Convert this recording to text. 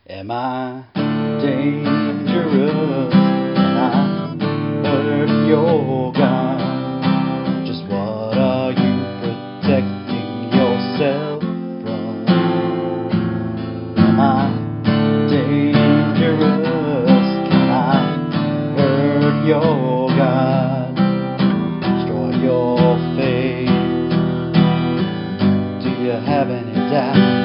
Am I dangerous? Can I hurt your God? Just what are you protecting yourself from? Am I dangerous? Can I hurt your God? Destroy your faith? Do you have any doubt?